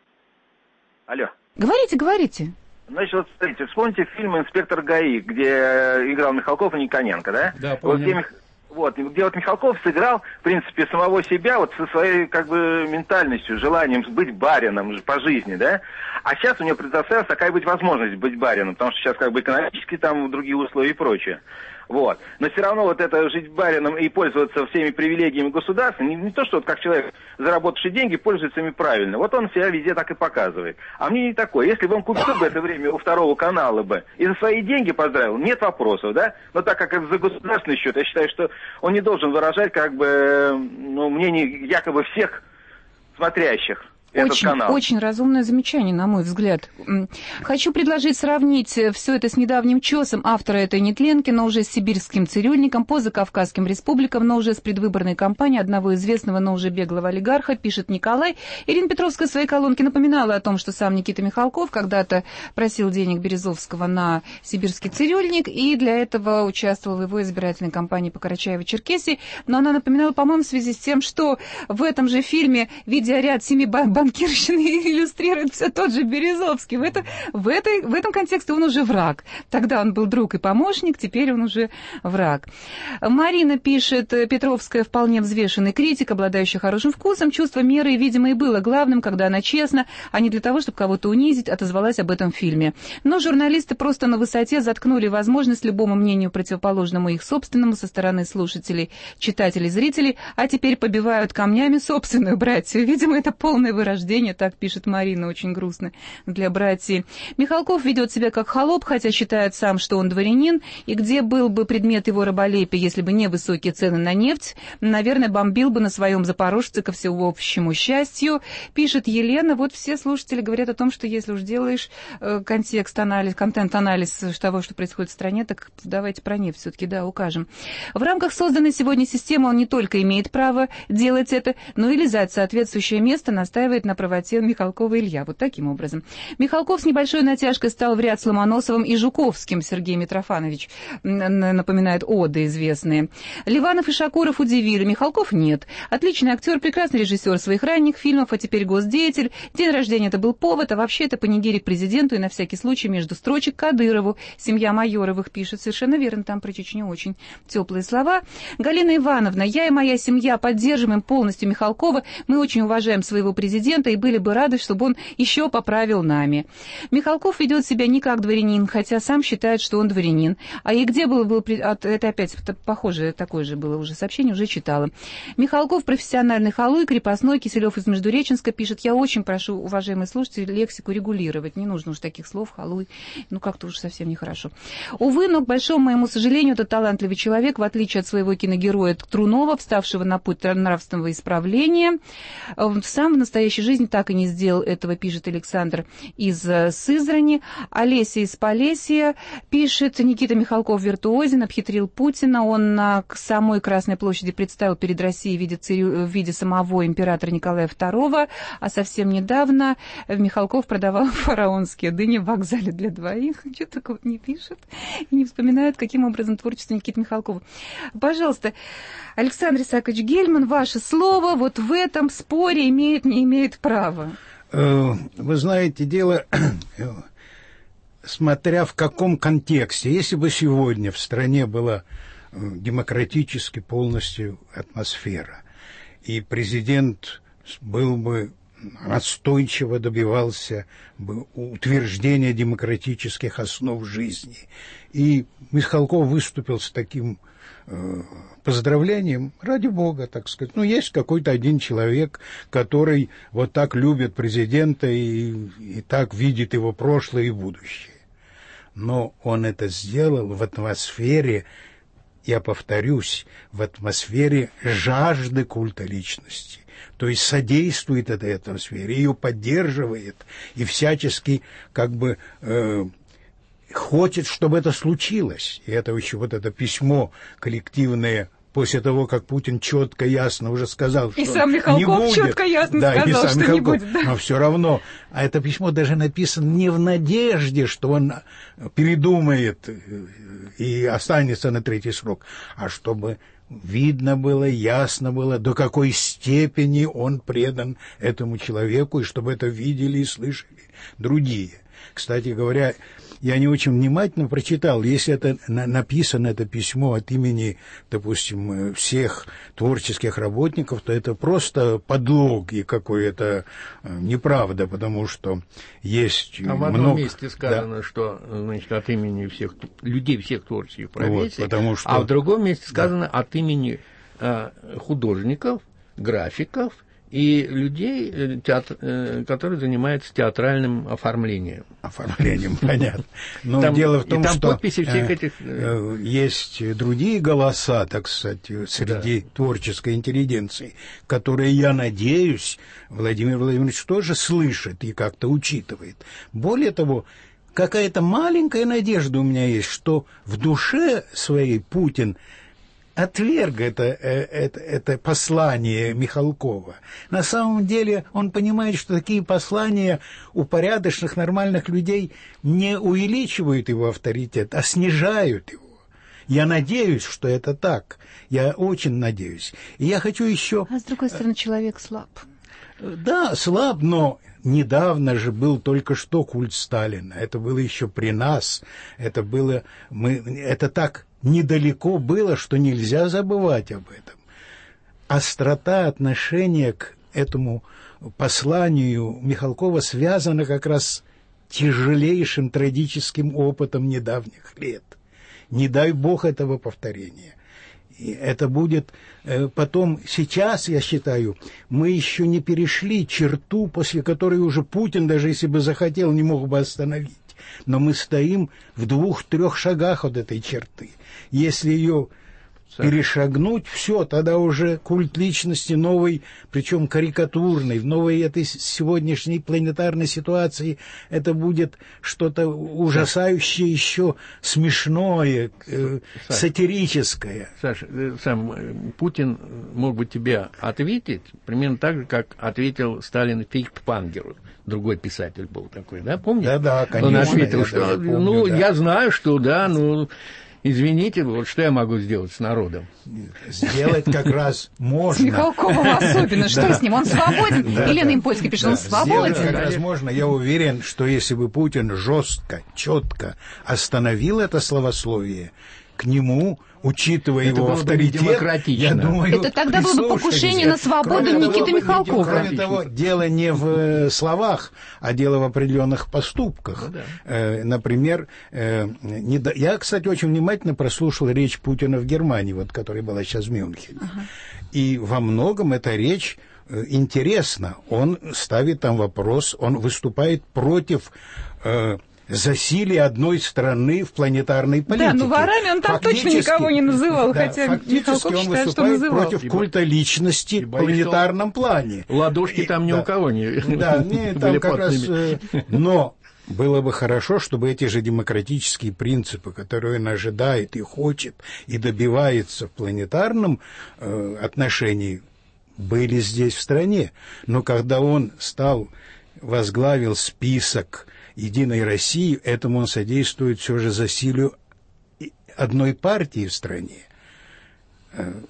Алло. Говорите, говорите. Значит, вот смотрите, вспомните фильм «Инспектор ГАИ», где играл Михалков и Никоненко, да? Да, помню. Вот, где, вот, где вот Михалков сыграл, в принципе, самого себя вот со своей, как бы, ментальностью, желанием быть барином по жизни, да? А сейчас у него предоставилась такая быть возможность быть барином, потому что сейчас как бы экономически там другие условия и прочее. Вот. Но все равно вот это жить барином и пользоваться всеми привилегиями государства, не, не то, что вот как человек, заработавший деньги, пользуется ими правильно. Вот он себя везде так и показывает. А мне не такое. Если бы он купил бы это время у Второго канала бы и за свои деньги поздравил, нет вопросов, да? Но так как это за государственный счет, я считаю, что он не должен выражать как бы, ну, мнение якобы всех смотрящих. Очень, очень разумное замечание, на мой взгляд. Хочу предложить сравнить все это с недавним ЧОСом автора этой нетленки, но уже с сибирским цирюльником, по закавказским республикам, но уже с предвыборной кампанией одного известного, но уже беглого олигарха, пишет Николай. Ирина Петровская в своей колонке напоминала о том, что сам Никита Михалков когда-то просил денег Березовского на сибирский цирюльник, и для этого участвовал в его избирательной кампании по Карачаево-Черкесии. Но она напоминала, по-моему, в связи с тем, что в этом же фильме, видя ряд семи банков, банкирщины иллюстрирует все тот же Березовский. В, это, в, этой, в этом контексте он уже враг. Тогда он был друг и помощник, теперь он уже враг. Марина пишет, Петровская вполне взвешенный критик, обладающий хорошим вкусом. Чувство меры, видимо, и было главным, когда она честно, а не для того, чтобы кого-то унизить, отозвалась об этом фильме. Но журналисты просто на высоте заткнули возможность любому мнению противоположному их собственному со стороны слушателей, читателей, зрителей, а теперь побивают камнями собственную братью. Видимо, это полное выражение. Рождение, так пишет Марина, очень грустно для братьев. Михалков ведет себя как холоп, хотя считает сам, что он дворянин, и где был бы предмет его раболепия, если бы не высокие цены на нефть, наверное, бомбил бы на своем запорожце ко всеобщему счастью, пишет Елена. Вот все слушатели говорят о том, что если уж делаешь э, контекст-анализ, контент-анализ того, что происходит в стране, так давайте про нефть все-таки, да, укажем. В рамках созданной сегодня системы он не только имеет право делать это, но и лизать соответствующее место, настаивает на правоте Михалкова Илья. Вот таким образом. Михалков с небольшой натяжкой стал в ряд с Ломоносовым и Жуковским. Сергей Митрофанович напоминает оды известные. Ливанов и Шакуров удивили. Михалков нет. Отличный актер, прекрасный режиссер своих ранних фильмов, а теперь госдеятель. День рождения это был повод, а вообще это панигирик президенту и на всякий случай между строчек Кадырову. Семья Майоровых пишет. Совершенно верно, там про Чечню очень теплые слова. Галина Ивановна, я и моя семья поддерживаем полностью Михалкова. Мы очень уважаем своего президента и были бы рады, чтобы он еще поправил нами. Михалков ведет себя не как дворянин, хотя сам считает, что он дворянин. А и где был, был это опять похоже, такое же было уже сообщение, уже читала. Михалков профессиональный халуй, крепостной, Киселев из Междуреченска пишет, я очень прошу, уважаемые слушатели, лексику регулировать. Не нужно уж таких слов, халуй, ну как-то уж совсем нехорошо. Увы, но, к большому моему сожалению, этот талантливый человек, в отличие от своего киногероя Трунова, вставшего на путь нравственного исправления, сам в настоящей жизни так и не сделал этого, пишет Александр из Сызрани. Олеся из Полесья пишет, Никита Михалков виртуозен, обхитрил Путина. Он на самой Красной площади представил перед Россией в виде, царю, в виде самого императора Николая второго, а совсем недавно Михалков продавал фараонские дыни в вокзале для двоих. Что такого не пишет и не вспоминает, каким образом творчество Никиты Михалкова. Пожалуйста, Александр Исаакович Гельман, ваше слово вот в этом споре имеет, не имеет права. Вы знаете, дело, смотря в каком контексте. Если бы сегодня в стране была демократически полностью атмосфера, и президент был бы настойчиво добивался утверждения демократических основ жизни. И Михалков выступил с таким э, поздравлением, ради бога, так сказать. Ну, есть какой-то один человек, который вот так любит президента и, и так видит его прошлое и будущее. Но он это сделал в атмосфере, я повторюсь, в атмосфере жажды культа личности. То есть содействует этой атмосфере, ее поддерживает и всячески как бы э, хочет, чтобы это случилось. И это еще вот это письмо коллективное, после того, как Путин четко, ясно уже сказал, что и сам Михалков не будет. четко, ясно да, сказал, что Михалков, не будет. Да. Но все равно. А это письмо даже написано не в надежде, что он передумает и останется на третий срок, а чтобы видно было, ясно было, до какой степени он предан этому человеку, и чтобы это видели и слышали другие. Кстати говоря, я не очень внимательно прочитал, если это написано, это письмо от имени, допустим, всех творческих работников, то это просто подлог и какое-то неправда, потому что есть а много... в одном месте сказано, да. что, значит, от имени всех людей, всех творческих профессий, вот, потому что... а в другом месте сказано да. от имени э, художников, графиков и людей, театр, которые занимаются театральным оформлением. Оформлением, понятно. Но там, дело в том, там что подписи всех э, этих... э, есть другие голоса, так сказать, среди да. творческой интеллигенции, которые, я надеюсь, Владимир Владимирович тоже слышит и как-то учитывает. Более того, какая-то маленькая надежда у меня есть, что в душе своей Путин отверг это, это, это послание Михалкова. На самом деле он понимает, что такие послания у порядочных, нормальных людей не увеличивают его авторитет, а снижают его. Я надеюсь, что это так. Я очень надеюсь. И я хочу еще... А с другой стороны, человек слаб. Да, слаб, но недавно же был только что культ Сталина. Это было еще при нас. Это было... Мы, это так... недалеко было, что нельзя забывать об этом. Острота отношения к этому посланию Михалкова связана как раз с тяжелейшим трагическим опытом недавних лет. Не дай бог этого повторения. И это будет э, потом, сейчас, я считаю, мы еще не перешли черту, после которой уже Путин, даже если бы захотел, не мог бы остановить. Но мы стоим в двух-трех шагах от этой черты. Если ее перешагнуть, все, тогда уже культ личности новой, причем карикатурной, в новой этой сегодняшней планетарной ситуации, это будет что-то ужасающее, еще смешное, э, Саша, сатирическое. Саша, сам Путин мог бы тебе ответить примерно так же, как ответил Сталин Фейхтвангеру. Другой писатель был такой, да, помните? Да, да, конечно. Он ответил, что, помню, ну, да. я знаю, что, да, ну... Извините, вот что я могу сделать с народом? Сделать как раз можно. С Михалковым особенно. Что с ним? Он свободен? Елена Импольская пишет, он свободен. Сделать как раз можно. Я уверен, что если бы Путин жестко, четко остановил это словословие, к нему, учитывая это его авторитет, я думаю... Это тогда было бы покушение на свободу Никиты Михалкова. Кроме того, дело не в словах, а дело в определенных поступках. Ну, да. э, например, э, не до... я, кстати, очень внимательно прослушал речь Путина в Германии, вот, которая была сейчас в Мюнхене. Ага. И во многом эта речь э, интересна. Он ставит там вопрос, он выступает против... Э, засилие одной страны в планетарной политике. Да, но ворами он там точно никого не называл, да, хотя Михалков он считает, что называл. Против культа личности в планетарном плане. Ладошки и, там ни да, у кого не Да, не, там как раз... Но было бы хорошо, чтобы эти же демократические принципы, которые он ожидает и хочет, и добивается в планетарном э, отношении, были здесь в стране. Но когда он стал, возглавил список «Единой России», этому он содействует все же засилию одной партии в стране.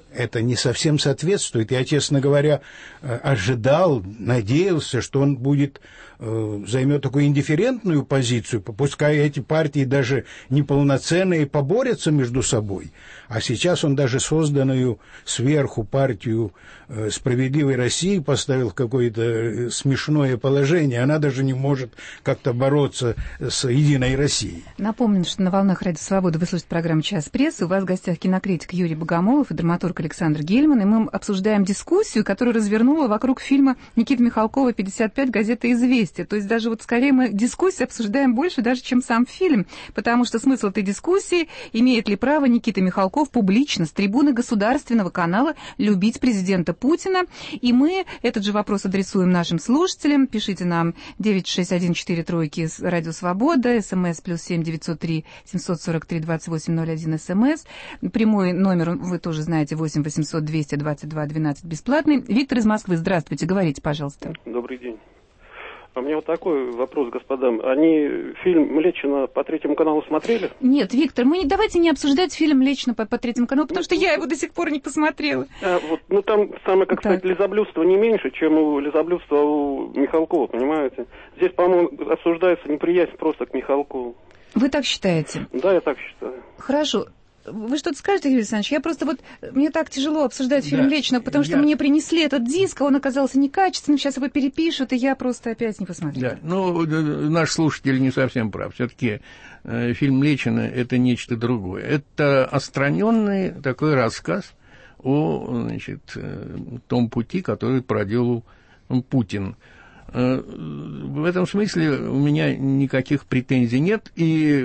это не совсем соответствует. Я, честно говоря, ожидал, надеялся, что он будет, займет такую индифферентную позицию, пускай эти партии даже неполноценные поборются между собой. А сейчас он даже созданную сверху партию «Справедливой России» поставил в какое-то смешное положение. Она даже не может как-то бороться с «Единой Россией». Напомню, что на «Волнах Радио Свобода» вы слушаете программу «Час прессы». У вас в гостях кинокритик Юрий Богомолов и драматург Александр Гельман. И мы обсуждаем дискуссию, которую развернула вокруг фильма Никиты Михалкова «пятьдесят пять» газета «Известия». То есть даже вот скорее мы дискуссию обсуждаем больше даже, чем сам фильм. Потому что смысл этой дискуссии – имеет ли право Никита Михалков публично с трибуны государственного канала любить президента Путина. И мы этот же вопрос адресуем нашим слушателям. Пишите нам девять шесть один четыре тройки Радио Свобода, СМС плюс семь девятьсот три семьсот сорок три двадцать восемь ноль один СМС. Прямой номер, вы тоже знаете, восемь восемьсот двести двадцать два двенадцать бесплатный. Виктор из Москвы, здравствуйте, говорите, пожалуйста. Добрый день. А у меня вот такой вопрос, господам. Они фильм «Млечина» по третьему каналу смотрели? Нет, Виктор, мы не, давайте не обсуждать фильм «Млечина» по, по третьему каналу, потому что я его до сих пор не посмотрела. А, вот, ну, там самое, как сказать, лизоблюдство не меньше, чем у лизоблюдства у Михалкова, понимаете? Здесь, по-моему, обсуждается неприязнь просто к Михалкову. Вы так считаете? Да, я так считаю. Хорошо. Вы что-то скажете, Юрий Александрович? Я просто вот... Мне так тяжело обсуждать фильм да, «Лично», потому что я... мне принесли этот диск, а он оказался некачественным, сейчас его перепишут, и я просто опять не посмотрела. Да, ну, наш слушатель не совсем прав. Все-таки э, фильм «Лично» — это нечто другое. Это отстраненный такой рассказ о, значит, э, том пути, который проделал Путин. В этом смысле у меня никаких претензий нет. И,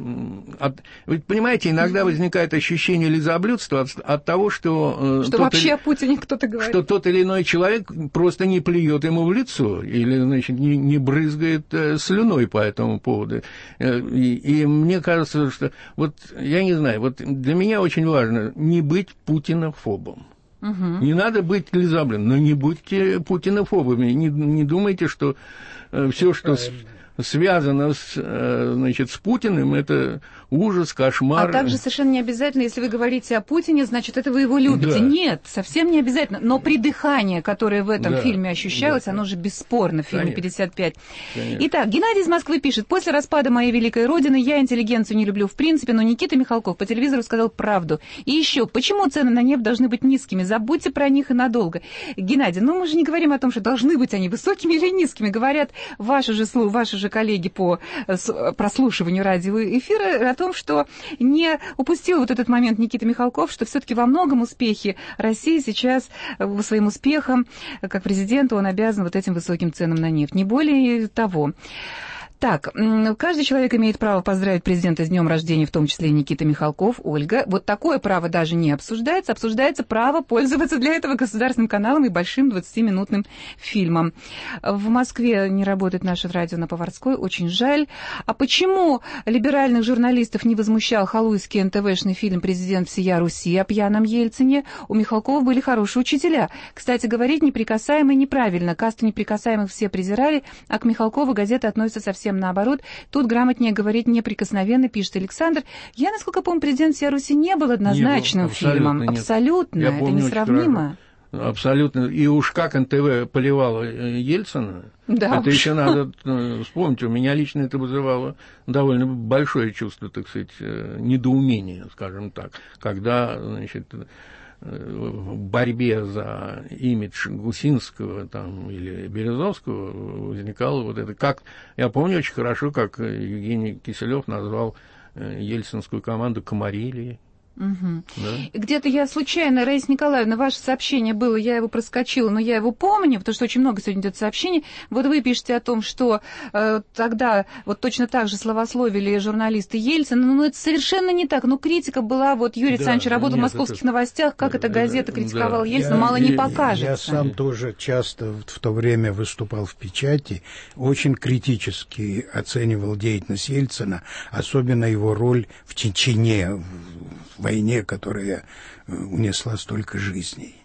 от, вы понимаете, иногда возникает ощущение лизоблюдства от, от того, что... Что вообще или, о Путине кто-то говорит. Что тот или иной человек просто не плюет ему в лицо или, значит, не, не брызгает слюной по этому поводу. И, и мне кажется, что... Вот, я не знаю, вот для меня очень важно не быть путинофобом. Угу. Не надо быть лизоблюдом, но не будьте путинофобами. Не, не думайте, что э, все, что с, связано с, э, значит, с Путиным, это ужас, кошмар. А также совершенно не обязательно, если вы говорите о Путине, значит, это вы его любите. Да. Нет, совсем не обязательно. Но придыхание, которое в этом да. фильме ощущалось, да. оно же бесспорно в фильме «пятьдесят пять». Конечно. Итак, Геннадий из Москвы пишет. После распада моей великой родины я интеллигенцию не люблю в принципе, но Никита Михалков по телевизору сказал правду. И еще, почему цены на нефть должны быть низкими? Забудьте про них и надолго. Геннадий, ну мы же не говорим о том, что должны быть они высокими или низкими. Говорят ваши же, ваши же коллеги по прослушиванию радиоэфира о том, что не упустил вот этот момент Никита Михалков, что все-таки во многом успехи России сейчас своим успехом, как президенту, он обязан вот этим высоким ценам на нефть. Не более того. Так, каждый человек имеет право поздравить президента с днем рождения, в том числе и Никита Михалков. Ольга, вот такое право даже не обсуждается. Обсуждается право пользоваться для этого государственным каналом и большим двадцатиминутным фильмом. В Москве не работает наше радио на Поварской, очень жаль. А почему либеральных журналистов не возмущал халуйский эн тэ вэ-шный фильм «Президент всея Руси» о пьяном Ельцине? У Михалкова были хорошие учителя. Кстати, говорить неприкасаемый неправильно. Касту неприкасаемых все презирали, а к Михалкову газета относится совсем наоборот. Тут грамотнее говорить неприкосновенно, пишет Александр. Я, насколько помню, «Президент всея Руси» не был однозначным не был, фильмом. Абсолютно. Абсолютно. Я это помню, несравнимо. Абсолютно. И уж как эн тэ вэ поливало Ельцина, да это уж. Еще надо вспомнить. У меня лично это вызывало довольно большое чувство, так сказать, недоумения, скажем так, когда, значит, в борьбе за имидж Гусинского там, или Березовского возникало вот это. Как, я помню очень хорошо, как Евгений Киселев назвал ельцинскую команду «Комарилией». Угу. Да? Где-то я случайно, Раиса Николаевна, ваше сообщение было, я его проскочила, но я его помню, потому что очень много сегодня идет сообщений. Вот вы пишете о том, что э, тогда вот точно так же словословили журналисты Ельцина, но ну, это совершенно не так. Ну, критика была, вот Юрий Александрович да, работал нет, в «Московских это... новостях», как да, эта газета критиковала да. Ельцина, я, мало я, не покажется. Я сам тоже часто в то время выступал в печати, очень критически оценивал деятельность Ельцина, особенно его роль в Чечне, в войне, которая унесла столько жизней.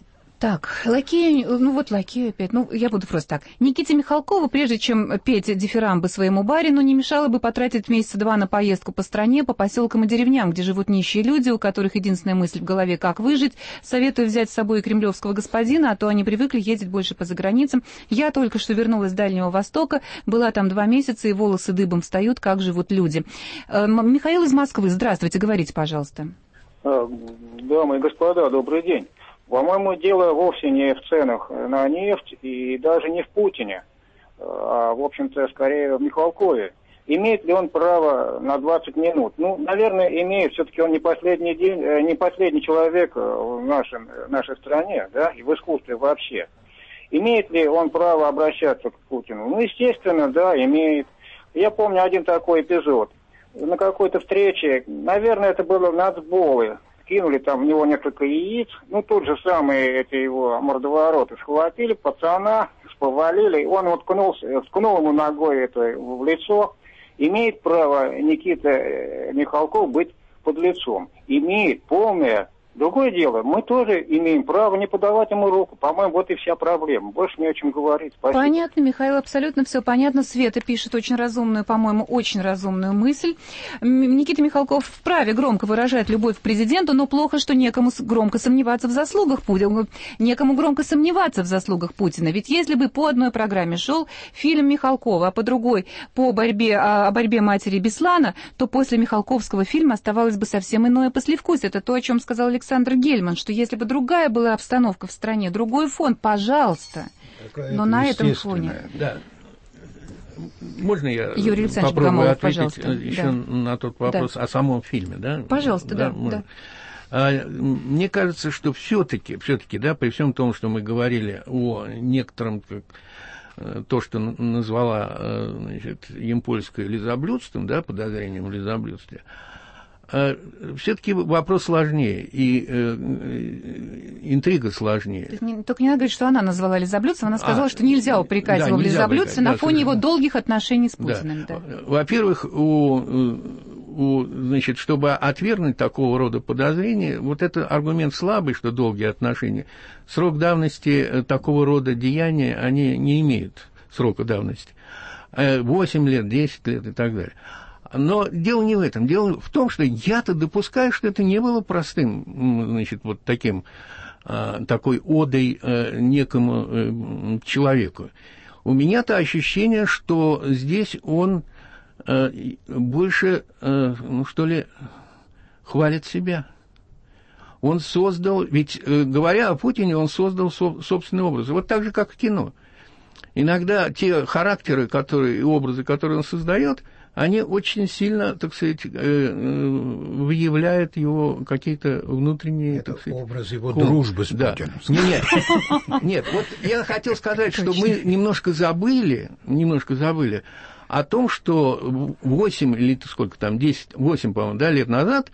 Так, лакею, ну вот лакею опять, ну я буду просто так. Никите Михалкову, прежде чем петь дифирамбы своему барину, не мешало бы потратить месяца два на поездку по стране, по поселкам и деревням, где живут нищие люди, у которых единственная мысль в голове, как выжить. Советую взять с собой кремлевского господина, а то они привыкли ездить больше по заграницам. Я только что вернулась с Дальнего Востока, была там два месяца, и волосы дыбом встают, как живут люди. Михаил из Москвы, здравствуйте, говорите, пожалуйста. Дамы и господа, добрый день. По-моему, дело вовсе не в ценах на нефть и даже не в Путине, а, в общем-то, скорее в Михалкове. Имеет ли он право на двадцать минут? Ну, наверное, имеет. Все-таки он не последний день, не последний человек в нашем, нашей стране, да, и в искусстве вообще. Имеет ли он право обращаться к Путину? Ну, естественно, да, имеет. Я помню один такой эпизод. На какой-то встрече, наверное, это было нацболы, кинули там в него несколько яиц, ну, тут же самые эти его мордовороты схватили пацана, повалили, и он вот ткнул, ткнул ему ногой это в лицо. Имеет право Никита Михалков быть под лицом? Имеет, полное. Другое дело, мы тоже имеем право не подавать ему руку. По-моему, вот и вся проблема. Больше не о чем говорить. Спасибо. Понятно, Михаил, абсолютно все понятно. Света пишет очень разумную, по-моему, очень разумную мысль. Никита Михалков вправе громко выражать любовь к президенту, но плохо, что некому громко сомневаться в заслугах Путина. Некому громко сомневаться в заслугах Путина. Ведь если бы по одной программе шел фильм Михалкова, а по другой по борьбе, о борьбе матери Беслана, то после Михалковского фильма оставалось бы совсем иное послевкусие. Это то, о чем сказал Александр Александр Гельман, что если бы другая была обстановка в стране, другой фон, пожалуйста, Какая но на этом фоне... Да. Можно я Юрий попробую Богомолов, ответить пожалуйста. еще да. на тот вопрос да. о самом фильме? Да? Пожалуйста, да. да, да. А, мне кажется, что все-таки, все-таки, да, при всем том, что мы говорили о некотором, как, то, что назвала, значит, Ямпольская лизоблюдством, да, подозрением в лизоблюдстве, все-таки вопрос сложнее, и э, интрига сложнее. То не, только не надо говорить, что она назвала лизоблюдством, она сказала, а, что нельзя упрекать да, его в лизоблюдстве на да, фоне совершенно. его долгих отношений с Путиным. Да. Да. Во-первых, у, у, значит, чтобы отвергнуть такого рода подозрения, вот это аргумент слабый, что долгие отношения. Срок давности такого рода деяния, они не имеют срока давности. восемь лет, десять лет и так далее. Но дело не в этом. Дело в том, что я-то допускаю, что это не было простым, значит, вот таким, такой одой некому человеку. У меня-то ощущение, что здесь он больше, ну, что ли, хвалит себя. Он создал, ведь, говоря о Путине, он создал собственный образ. Вот так же, как в кино. Иногда те характеры, которые, и образы, которые он создает, они очень сильно, так сказать, выявляют его какие-то внутренние... Это так сказать, образ его ком... дружбы с да. Путиным. Нет, нет, вот я хотел сказать, что мы немножко забыли, немножко забыли о том, что восемь или сколько там, десять, восемь, по-моему, да, лет назад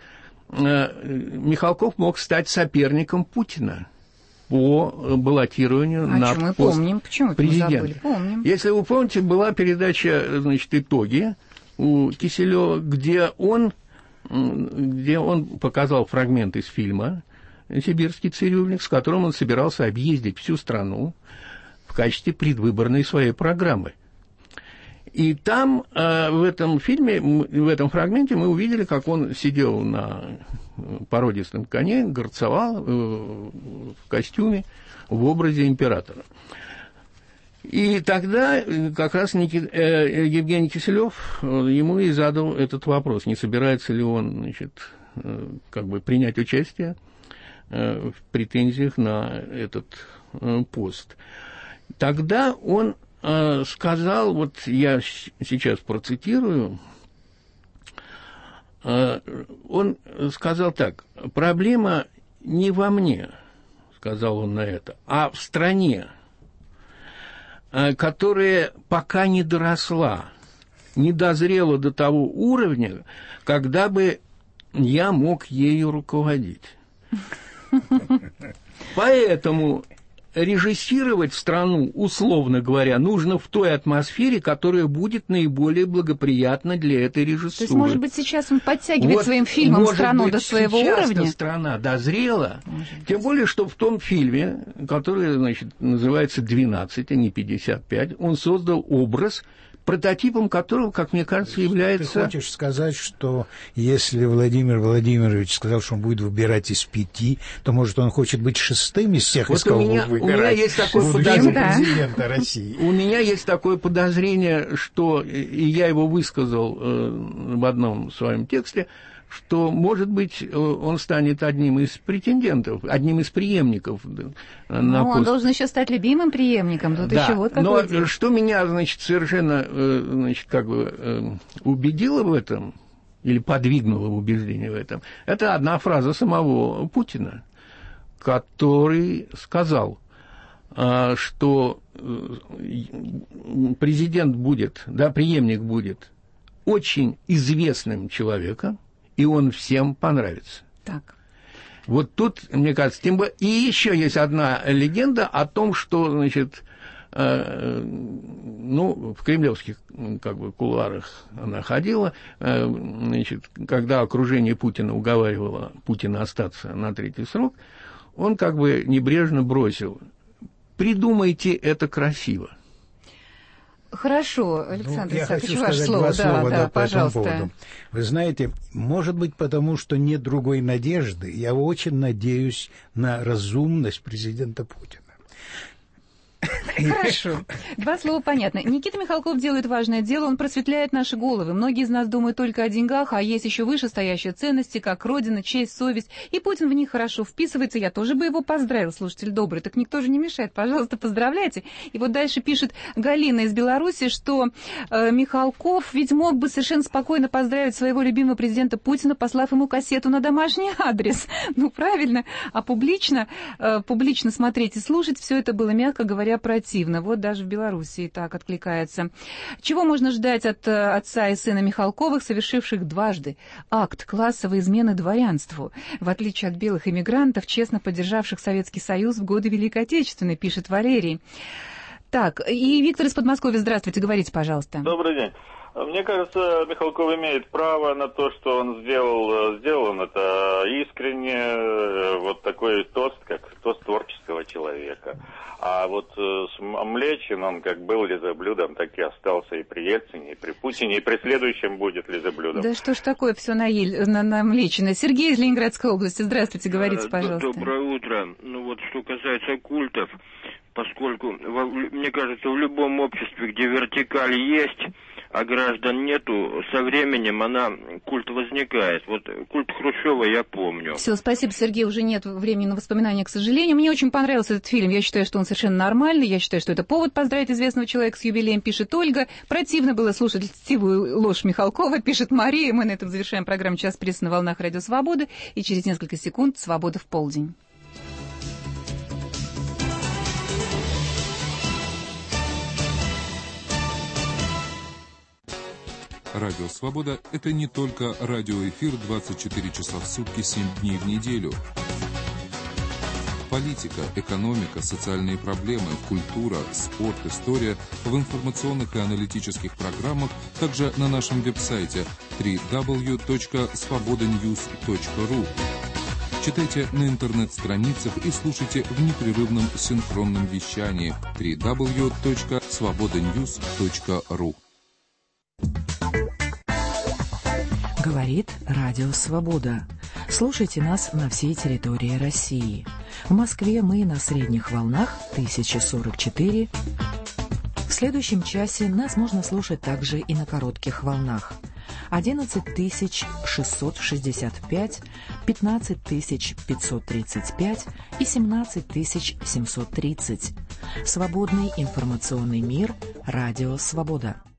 Михалков мог стать соперником Путина по баллотированию а на мы пост помним. Почему президента. Мы забыли? Помним. Если вы помните, была передача, значит, «Итоги» у Киселева, где он, где он показал фрагмент из фильма «Сибирский цирюльник», с которым он собирался объездить всю страну в качестве предвыборной своей программы. И там, в этом фильме, в этом фрагменте мы увидели, как он сидел на породистом коне, горцевал в костюме в образе императора. И тогда как раз Никит, э, Евгений Киселев ему и задал этот вопрос, не собирается ли он, значит, э, как бы принять участие э, в претензиях на этот э, пост. Тогда он э, сказал, вот я сейчас процитирую, э, он сказал так: проблема не во мне, сказал он на это, а в стране, которая пока не доросла, не дозрела до того уровня, когда бы я мог ею руководить. Поэтому режиссировать страну, условно говоря, нужно в той атмосфере, которая будет наиболее благоприятна для этой режиссуры. То есть, может быть, сейчас он подтягивает вот, своим фильмом страну быть, до своего уровня? Страна дозрела, тем более, что в том фильме, который, значит, называется «двенадцать», а не «пятьдесят пять», он создал образ, прототипом которого, как мне кажется, является... Ты хочешь сказать, что если Владимир Владимирович сказал, что он будет выбирать из пяти, то, может, он хочет быть шестым из всех, вот из кого меня, будет выбирать? У меня есть такое подозрение, да. президента России. У меня есть такое подозрение, что, и я его высказал э, в одном своем тексте, что, может быть, он станет одним из претендентов, одним из преемников на Ну, пост. Он должен еще стать любимым преемником. Тут да, еще вот какое но дело. Что меня, значит, совершенно, значит, как бы убедило в этом, или подвигнуло в убеждение в этом, это одна фраза самого Путина, который сказал, что президент будет, да, преемник будет очень известным человеком, и он всем понравится. Так. Вот тут, мне кажется, тем более... И еще есть одна легенда о том, что, значит, э, ну, в кремлевских, как бы, кулуарах она ходила, э, значит, когда окружение Путина уговаривало Путина остаться на третий срок, он как бы небрежно бросил: «Придумайте это красиво». Хорошо, Александр ну, Исаакович, я хочу ваше сказать слово. Два да, слова да, да, по пожалуйста. этому поводу. Вы знаете, может быть, потому что нет другой надежды, я очень надеюсь на разумность президента Путина. Хорошо. Два слова понятно. Никита Михалков делает важное дело, он просветляет наши головы. Многие из нас думают только о деньгах, а есть еще вышестоящие ценности, как родина, честь, совесть. И Путин в них хорошо вписывается. Я тоже бы его поздравил, слушатель добрый. Так никто же не мешает. Пожалуйста, поздравляйте. И вот дальше пишет Галина из Беларуси, что э, Михалков ведь мог бы совершенно спокойно поздравить своего любимого президента Путина, послав ему кассету на домашний адрес. Ну, правильно. А публично, э, публично смотреть и слушать, все это было, мягко говоря, противно. Вот даже в Белоруссии так откликается. Чего можно ждать от э, отца и сына Михалковых, совершивших дважды акт классовой измены дворянству, в отличие от белых эмигрантов, честно поддержавших Советский Союз в годы Великой Отечественной, пишет Валерий. Так, и Виктор из Подмосковья, здравствуйте, говорите, пожалуйста. Добрый день. Мне кажется, Михалков имеет право на то, что он сделал, сделал он это искренне, вот такой тост, как тост творческого человека. А вот с Млечин он как был лизоблюдом, так и остался и при Ельцине, и при Путине, и при следующем будет лизоблюдом. Да что ж такое все на, Ель... на, на Млечина. Сергей из Ленинградской области, здравствуйте, говорите, пожалуйста. Доброе утро. Ну вот что касается культов, поскольку, мне кажется, в любом обществе, где вертикаль есть, а граждан нету, со временем она, культ возникает. Вот культ Хрущева я помню. Все, спасибо, Сергей, уже нет времени на воспоминания, к сожалению. Мне очень понравился этот фильм. Я считаю, что он совершенно нормальный. Я считаю, что это повод поздравить известного человека с юбилеем, пишет Ольга. Противно было слушать льстивую ложь Михалкова, пишет Мария. Мы на этом завершаем программу «Час прессы» на волнах Радио Свободы. И через несколько секунд «Свобода в полдень». Радио «Свобода» — это не только радиоэфир двадцать четыре часа в сутки, семь дней в неделю. Политика, экономика, социальные проблемы, культура, спорт, история в информационных и аналитических программах, также на нашем веб-сайте дабл-ю дабл-ю дабл-ю точка свобода ньюс точка ру. Читайте на интернет-страницах и слушайте в непрерывном синхронном вещании дабл-ю дабл-ю дабл-ю точка свобода ньюс точка ру. Говорит Радио Свобода. Слушайте нас на всей территории России. В Москве мы на средних волнах тысяча сорок четыре. В следующем часе нас можно слушать также и на коротких волнах. одиннадцать тысяч шестьсот шестьдесят пять, пятнадцать тысяч пятьсот тридцать пять и семнадцать тысяч семьсот тридцать. Свободный информационный мир. Радио Свобода.